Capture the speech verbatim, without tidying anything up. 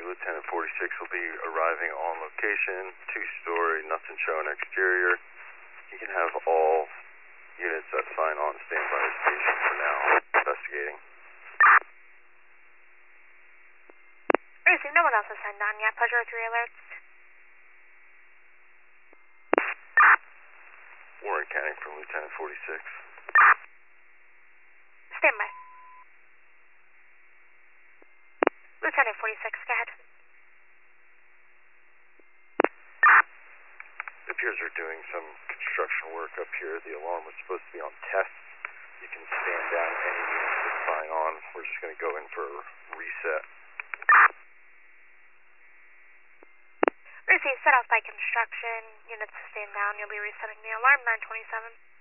Lieutenant forty-six will be arriving on location, two-story, nothing showing exterior. You can have all units that sign on standby station for now, investigating. Receive, no one else has signed on yet. Pleasure with three alerts. Warren County from Lieutenant forty-six. Stand by. Lieutenant forty-six, go ahead. It appears they're doing some construction work up here. The alarm was supposed to be on test. You can stand down any units that sign on. We're just going to go in for a reset. Receive, set off by construction. Units stand down. You'll be resetting the alarm, nine twenty-seven.